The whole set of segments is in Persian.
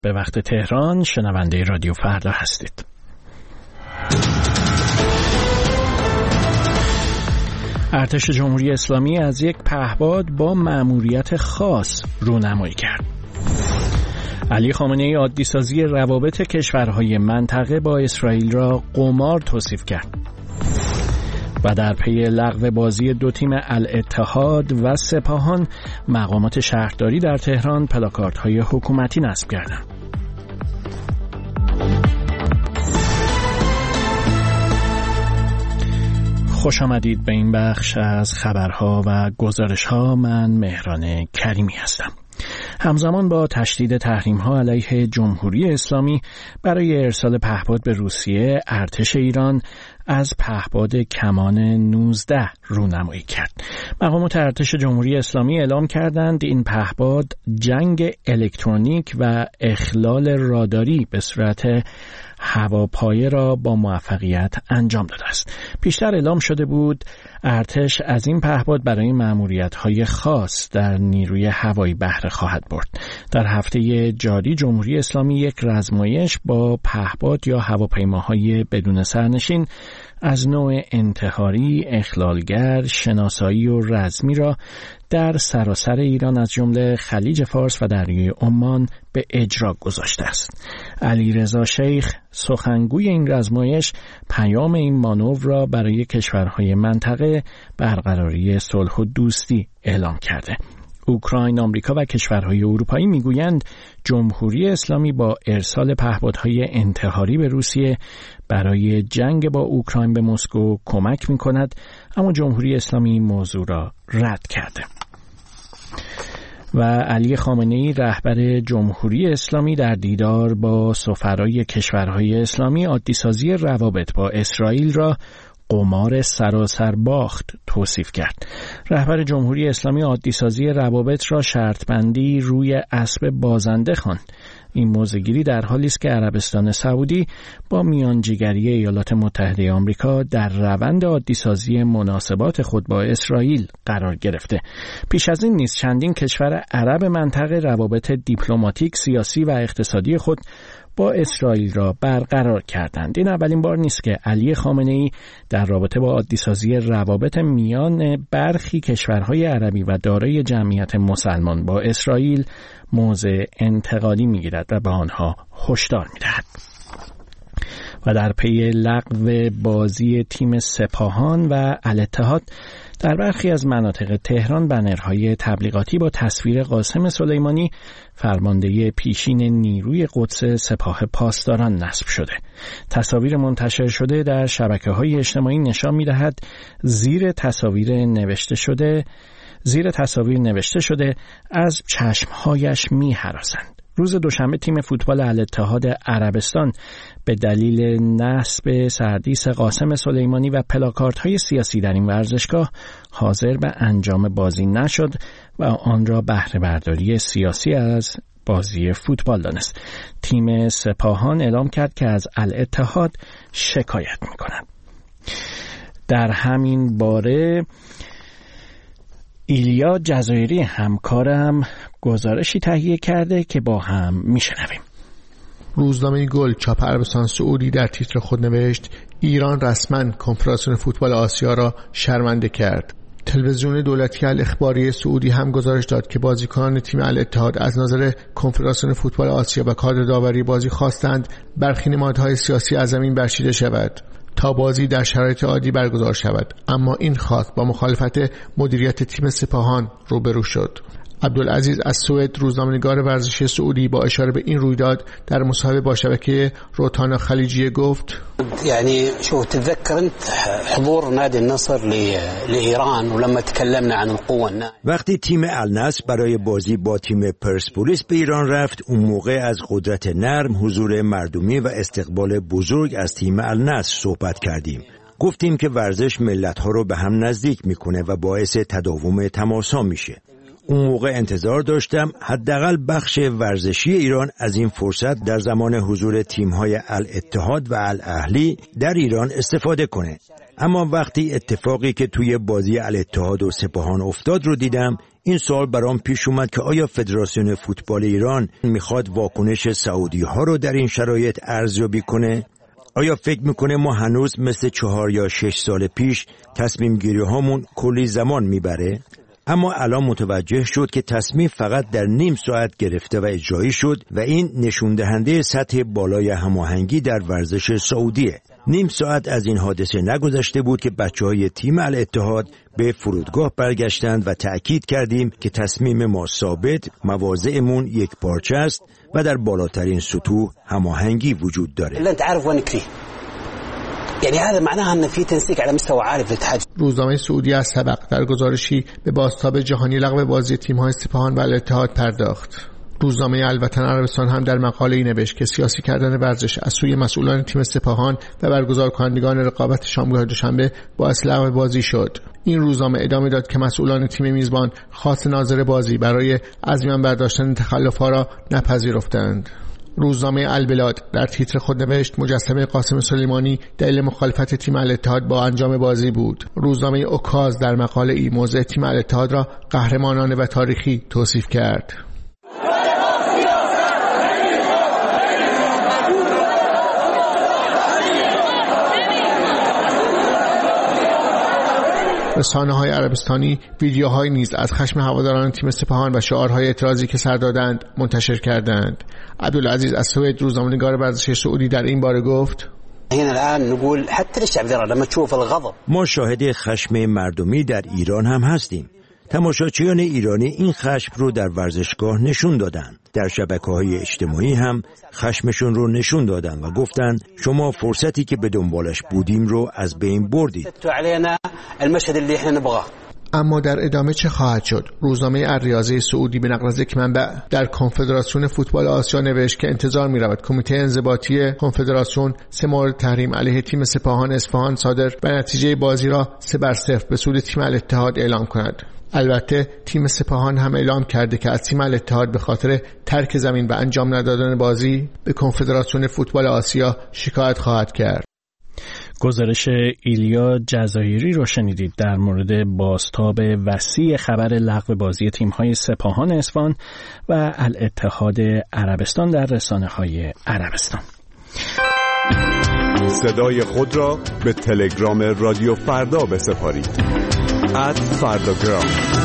به وقت تهران شنونده رادیو فردا هستید. ارتش جمهوری اسلامی از یک پهپاد با مأموریت خاص رونمایی کرد. علی خامنه‌ای عادی‌سازی روابط کشورهای منطقه با اسرائیل را قمار توصیف کرد. و در پی لغو بازی دو تیم الاتحاد و سپاهان، مقامات شهرداری در تهران پلاکاردهای حکومتی نصب کردند. خوش آمدید به این بخش از خبرها و گزارش‌ها. من مهران کریمی هستم. همزمان با تشدید تحریم‌ها علیه جمهوری اسلامی برای ارسال پهپاد به روسیه، ارتش ایران از پهپاد کمان 19 رونمایی کرد. مقامات ارتش جمهوری اسلامی اعلام کردند این پهپاد جنگ الکترونیک و اخلال راداری به صورت هواپایه را با موفقیت انجام داده است. پیشتر اعلام شده بود ارتش از این پهپاد برای مأموریت‌های خاص در نیروی هوایی بهره خواهد برد. در هفته جاری جمهوری اسلامی یک رزمایش با پهپاد یا هواپیماهای بدون سرنشین از نوع انتحاری، اخلالگر، شناسایی و رزمی را در سراسر ایران از جمله خلیج فارس و دریای عمان به اجرا گذاشته است. علیرضا شیخ سخنگوی این رزمایش پیام این مانور را برای کشورهای منطقه برقراری صلح و دوستی اعلام کرده. اوکراین، آمریکا و کشورهای اروپایی میگویند جمهوری اسلامی با ارسال پهپادهای انتحاری به روسیه برای جنگ با اوکراین به مسکو کمک می‌کند، اما جمهوری اسلامی این موضوع را رد کرده. و علی خامنه‌ای رهبر جمهوری اسلامی در دیدار با سفرای کشورهای اسلامی عادی‌سازی روابط با اسرائیل را قمار سراسر باخت توصیف کرد. رهبر جمهوری اسلامی عادی‌سازی روابط را شرطبندی روی اسب بازنده خواند. این موضع‌گیری در حالی است که عربستان سعودی با میانجیگری ایالات متحده آمریکا در روند عادی‌سازی مناسبات خود با اسرائیل قرار گرفته. پیش از این نیز چندین کشور عرب منطقه روابط دیپلماتیک، سیاسی و اقتصادی خود با اسرائیل را برقرار کردند. این اولین بار نیست که علی خامنه‌ای در رابطه با عادی‌سازی روابط میان برخی کشورهای عربی و دارای جمعیت مسلمان با اسرائیل موضع انتقادی می‌گیرد و به آنها هشدار می‌دهد. و در پی لغو بازی تیم سپاهان و الاتحاد در برخی از مناطق تهران بنرهای تبلیغاتی با تصویر قاسم سلیمانی فرمانده پیشین نیروی قدس سپاه پاسداران نصب شده. تصاویر منتشر شده در شبکه‌های اجتماعی نشان می‌دهد زیر تصاویر نوشته شده از چشمهایش می‌هراسند. روز دوشنبه تیم فوتبال الاتحاد عربستان به دلیل نصب سردیس قاسم سلیمانی و پلاکاردهای سیاسی در این ورزشگاه حاضر به انجام بازی نشد و آن را بهره برداری سیاسی از بازی فوتبال دانست. تیم سپاهان اعلام کرد که از الاتحاد شکایت می‌کند. در همین باره ایلیا جزایری همکارم گزارشی تهیه کرده که با هم میشنویم. روزنامه گل چاپ عربستان سعودی در تیتر خود نوشت ایران رسما کنفدراسیون فوتبال آسیا را شرمنده کرد. تلویزیون دولتی الاخباری سعودی هم گزارش داد که بازیکنان تیم الاتحاد از نظر کنفدراسیون فوتبال آسیا و کادر داوری بازی خواستند برخی نمادهای سیاسی از زمین برچیده شود تا بازی در شرایط عادی برگزار شود، اما این خواست با مخالفت مدیریت تیم سپاهان روبرو شد. عبدالعزیز از سوئد، روزنامه‌نگار ورزشی سعودی، با اشاره به این رویداد در مصاحبه با شبکه روتانا خلیجیه گفت: يعني شو تتذكر انت حضور نادي النصر لإيران ولما تكلمنا عن القوة الناعمة. وقتی تیم النصر برای بازی با تیم پرسپولیس به ایران رفت، اون موقع از قدرت نرم، حضور مردمی و استقبال بزرگ از تیم النصر صحبت کردیم. گفتیم که ورزش ملت‌ها رو به هم نزدیک میکنه و باعث تداوم تماسا میشه. اون موقع انتظار داشتم حداقل بخش ورزشی ایران از این فرصت در زمان حضور تیم‌های الاتحاد و الاهلی در ایران استفاده کنه. اما وقتی اتفاقی که توی بازی الاتحاد و سپاهان افتاد رو دیدم، این سوال برام پیش اومد که آیا فدراسیون فوتبال ایران میخواد واکنش سعودی ها رو در این شرایط ارزیابی کنه؟ آیا فکر میکنه ما هنوز مثل 4 یا 6 سال پیش تصمیم گیری هامون کلی زمان میبره؟ اما الان متوجه شد که تصمیم فقط در نیم ساعت گرفته و اجرایی شد و این نشون دهنده سطح بالای هماهنگی در ورزش سعودیه. نیم ساعت از این حادثه نگذشته بود که بچه‌های تیم الاتحاد به فرودگاه برگشتند و تأکید کردیم که تصمیم ما ثابت، مواضعمون یک پارچه است و در بالاترین سطوح هماهنگی وجود داره. یعنی هذا معناها ان في تنسيق على مستوى عالي في الاتحاد. روزنامه سعودی از سبق در گزارشی به بازتاب جهانی لغو بازی تیم‌های سپاهان و الاتحاد پرداخت. روزنامه الوطن عربستان هم در مقاله‌ای نوشت که سیاسی کردن ورزش از سوی مسئولان تیم سپاهان و برگزارکنندگان رقابت شامگاه دوشنبه باعث لغو بازی شد. این روزنامه ادامه داد که مسئولان تیم میزبان خواست ناظر بازی برای از میان برداشتن تخلف‌ها را نپذیرفتند. روزنامه البلاد در تیتر خود نوشت مجسمه قاسم سلیمانی دلیل مخالفت تیم الاتحاد با انجام بازی بود. روزنامه اوکاز در مقاله ای موضع تیم الاتحاد را قهرمانانه و تاریخی توصیف کرد. رسانه‌های عربستانی ویدیوهای نیز از خشم هواداران تیم سپاهان و شعارهای اعتراضی که سر دادند منتشر کردند. عبدالعزیز از سوید روزنامه‌نگار ورزشی سعودی در این باره گفت: ما شاهد خشم مردمی در ایران هم هستیم. تماشاچیان ایرانی این خشم رو در ورزشگاه نشون دادن. در شبکه‌های اجتماعی هم خشمشون رو نشون دادن و گفتن شما فرصتی که به دنبالش بودیم رو از بین بردید. اما در ادامه چه خواهد شد؟ روزنامه الریاضه سعودی به نقل از یک منبع در کنفدراسیون فوتبال آسیا نوشت که انتظار می‌رود کمیته انضباطی کنفدراسیون 3 مورد تحریم علیه تیم سپاهان اصفهان صادر و نتیجه بازی را 3-0 به سود تیم الاتحاد اعلام کند. البته تیم سپاهان هم اعلام کرده که از تیم الاتحاد به خاطر ترک زمین و انجام ندادن بازی به کنفدراسیون فوتبال آسیا شکایت خواهد کرد. گزارش ایلیا جزایری رو شنیدید در مورد بازتاب وسیع خبر لغو بازی تیم‌های سپاهان اصفهان و الاتحاد عربستان در رسانه‌های عربستان. صدای خود را به تلگرام رادیو فردا بسپارید. @فرداگرام.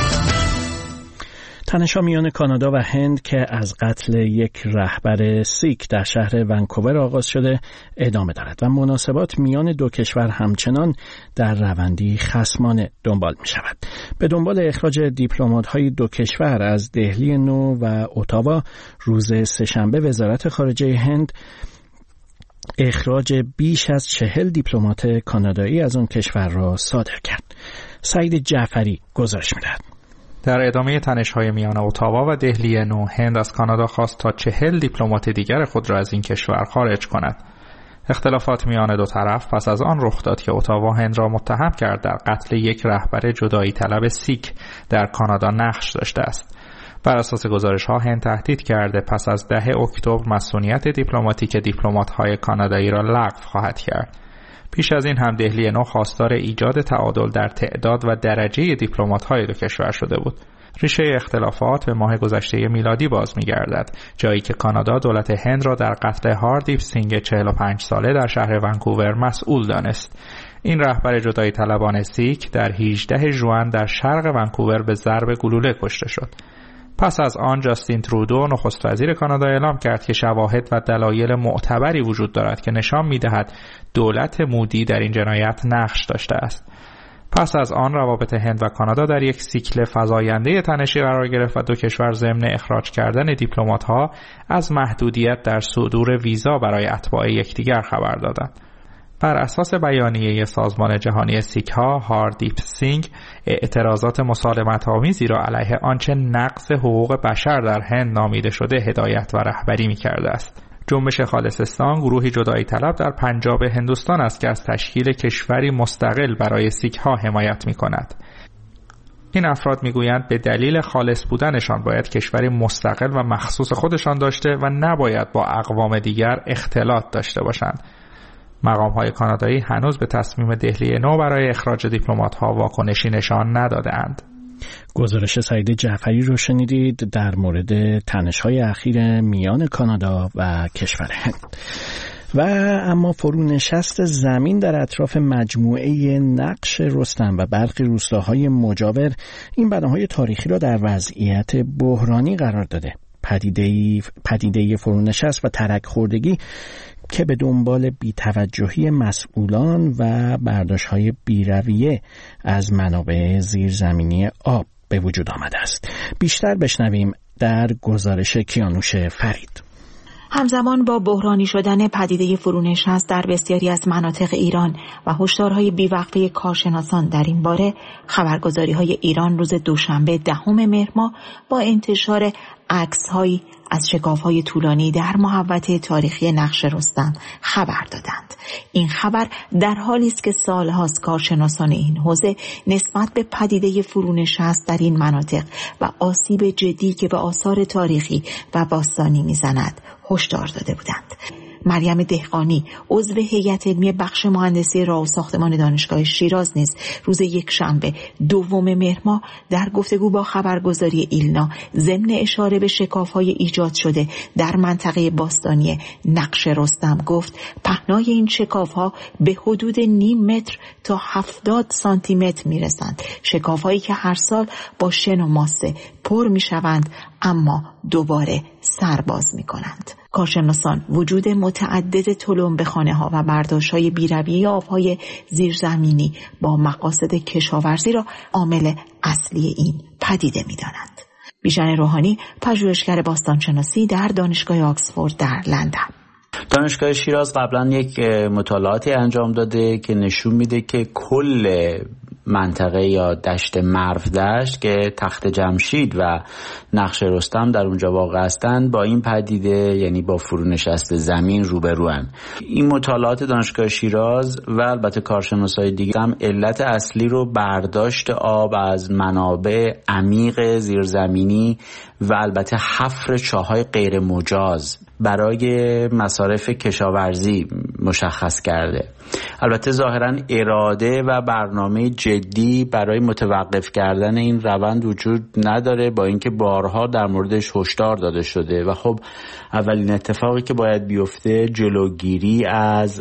تنش‌ها میان کانادا و هند که از قتل یک رهبر سیک در شهر ونکوور آغاز شده ادامه دارد و مناسبات میان دو کشور همچنان در روندی خصمانه دنبال می شود. به دنبال اخراج دیپلمات‌های دو کشور از دهلی نو و اتاوا، روز سه‌شنبه وزارت خارجه هند اخراج بیش از 40 دیپلمات کانادایی از اون کشور را صادر کرد. سعید جعفری گزارش می‌دهد. در ادامه تنش‌های میان اتاوا و دهلی نو، هند از کانادا خواست تا 40 دیپلمات دیگر خود را از این کشور خارج کند. اختلافات میان دو طرف پس از آن رخ داد که اتاوا هند را متهم کرد در قتل یک رهبر جدایی طلب سیک در کانادا نقش داشته است. بر اساس گزارش‌ها هند تهدید کرده پس از 10 اکتبر مسئولیت دیپلماتیک دیپلمات‌های کانادایی را لغو خواهد کرد. پیش از این هم دهلی نو خواستار ایجاد تعادل در تعداد و درجه دیپلمات‌های دو کشور شده بود. ریشه اختلافات به ماه گذشته میلادی باز می‌گردد، جایی که کانادا دولت هند را در قتل هاردیپ سینگ 45 ساله در شهر ونکوور مسئول دانست. این رهبر جدایی طلبان سیک در 18 ژوئن در شرق ونکوور به ضرب گلوله کشته شد. پس از آن جاستین ترودو نخست وزیر کانادا اعلام کرد که شواهد و دلایل معتبری وجود دارد که نشان می‌دهد دولت مودی در این جنایت نقش داشته است. پس از آن روابط هند و کانادا در یک سیکل فزاینده تنشی قرار گرفت و دو کشور ضمن اخراج کردن دیپلمات‌ها از محدودیت در صدور ویزا برای اتباع یکدیگر خبر دادند. بر اساس بیانیه سازمان جهانی سیک‌ها، هاردیپ سینگ اعتراضات مسالمت‌آمیزی را علیه آنچه نقض حقوق بشر در هند نامیده شده هدایت و رهبری می‌کرده است. جنبش خالصستان گروهی جدایی طلب در پنجاب هندوستان است که از تشکیل کشوری مستقل برای سیک‌ها حمایت می‌کند. این افراد می‌گویند به دلیل خالص بودنشان باید کشوری مستقل و مخصوص خودشان داشته و نباید با اقوام دیگر اختلاط داشته باشند. مقام‌های کانادایی هنوز به تصمیم دهلی نو برای اخراج دیپلمات‌ها واکنشی نشان نداده‌اند. گزارش سعید جعفری رو شنیدید در مورد تنش‌های اخیر میان کانادا و کشور هند. و اما فرونشست زمین در اطراف مجموعه نقش رستم و برخی روستاهای مجاور این بناهای تاریخی را در وضعیت بحرانی قرار داده. پدیده فرونشست و ترک خوردگی که به دنبال بی‌توجهی مسئولان و برداشت‌های بی‌رویه از منابع زیرزمینی آب به وجود آمده است. بیشتر بشنویم در گزارش کیانوش فرید. همزمان با بحرانی شدن پدیده فرونشست در بسیاری از مناطق ایران و هشدارهای بیوقفه کارشناسان در این باره، خبرگزاری‌های ایران روز دوشنبه 10 مهر ماه با انتشار عکس‌هایی از شکاف‌های طولانی در محوطه تاریخی نقش رستم خبر دادند. این خبر در حالی است که سال‌هاست کارشناسان این حوزه نسبت به پدیده فرونشست در این مناطق و آسیب جدی که به آثار تاریخی و باستانی می‌زند هشدار داده بودند. مریم دهقانی عضو هیئت علمی بخش مهندسی راه و ساختمان دانشگاه شیراز نیز روز یکشنبه 2 مهر ماه در گفتگو با خبرگزاری ایلنا ضمن اشاره به شکاف‌های ایجاد شده در منطقه باستانی نقش رستم گفت پهنای این شکاف‌ها به حدود نیم متر تا 70 سانتی متر میرسند. شکاف‌هایی که هر سال با شن و ماسه پر میشوند اما دوباره سرباز میکنند. کارشناسان وجود متعدد تلمبه خانه‌ها و برداشت‌های بی‌رویه آب‌های زیرزمینی با مقاصد کشاورزی را عامل اصلی این پدیده می‌دانند. بیژن روحانی، پژوهشگر باستانشناسی در دانشگاه آکسفورد در لندن. دانشگاه شیراز قبلا یک مطالعاتی انجام داده که نشون میده که کل منطقه یا دشت مرودشت که تخت جمشید و نقش رستم در اونجا واقع هستند با این پدیده یعنی با فرونشست زمین روبروان. این مطالعات دانشگاه شیراز و البته کارشناسای دیگه هم علت اصلی رو برداشت آب از منابع عمیق زیرزمینی و البته حفر چاهای غیر مجاز برای مصارف کشاورزی مشخص کرده. البته ظاهراً اراده و برنامه جدی برای متوقف کردن این روند وجود نداره، با اینکه بارها در موردش هشدار داده شده و خب اولین اتفاقی که باید بیفته جلوگیری از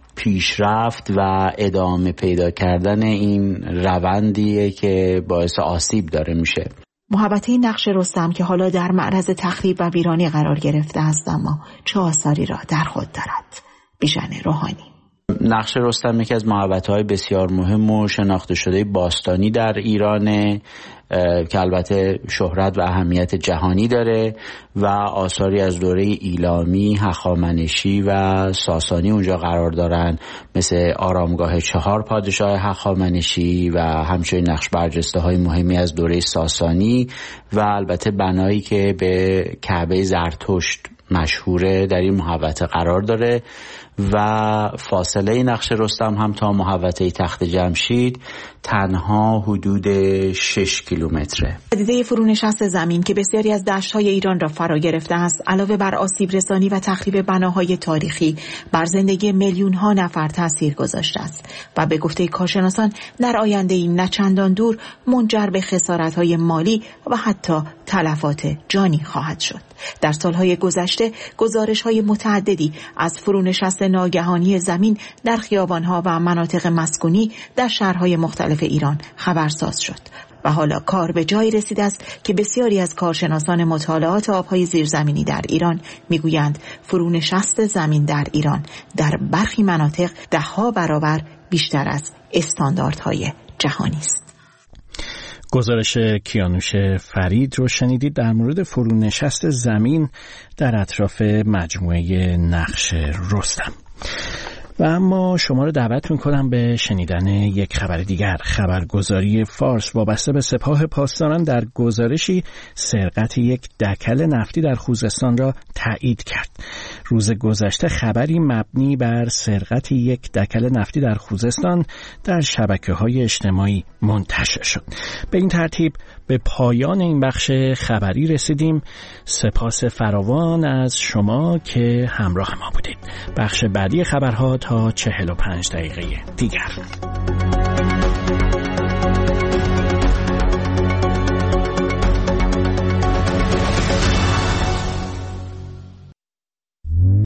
پیشرفت و ادامه پیدا کردن این روندیه که باعث آسیب داره میشه. محوطه نقش رستم که حالا در معرض تخریب و ویرانی قرار گرفته است اما چه آثاری را در خود دارد؟ بیژن روحانی. نقش رستم یکی از محوطه‌های بسیار مهم و شناخته شده باستانی در ایرانه که البته شهرت و اهمیت جهانی داره و آثاری از دوره ایلامی، هخامنشی و ساسانی اونجا قرار دارن، مثل آرامگاه 4 پادشاه هخامنشی و همچنین نقش برجسته های مهمی از دوره ساسانی و البته بنایی که به کعبه زرتشت مشهوره در این محوطه قرار داره و فاصله نقش رستم هم تا محوطه تخت جمشید تنها حدود 6 کیلومتره. پدیده فرونشست زمین که بسیاری از دشت‌های ایران را فرا گرفته است، علاوه بر آسیب رسانی و تخریب بناهای تاریخی، بر زندگی میلیون‌ها نفر تاثیر گذاشته است و به گفته کارشناسان در آینده‌ای نه چندان دور منجر به خسارت‌های مالی و حتی تلفات جانی خواهد شد. در سالهای گذشته گزارش‌های متعددی از فرونشست ناگهانی زمین در خیابان‌ها و مناطق مسکونی در شهرهای مختلف ایران خبرساز شد و حالا کار به جایی رسیده است که بسیاری از کارشناسان مطالعات آب‌های زیرزمینی در ایران میگویند فرونشست زمین در ایران در برخی مناطق 10 برابر بیشتر از استانداردهای جهانی است. گزارش کیانوش فرید رو شنیدید در مورد فرونشست زمین در اطراف مجموعه نقش رستم. و اما شما رو دعوت میکنم به شنیدن یک خبر دیگر. خبرگزاری فارس وابسته به سپاه پاسداران در گزارشی سرقت یک دکل نفتی در خوزستان را تایید کرد. روز گذشته خبری مبنی بر سرقت یک دکل نفتی در خوزستان در شبکه‌های اجتماعی منتشر شد. به این ترتیب به پایان این بخش خبری رسیدیم. سپاس فراوان از شما که همراه ما بودید. بخش بعدی خبرها تا 45 دقیقه دیگر.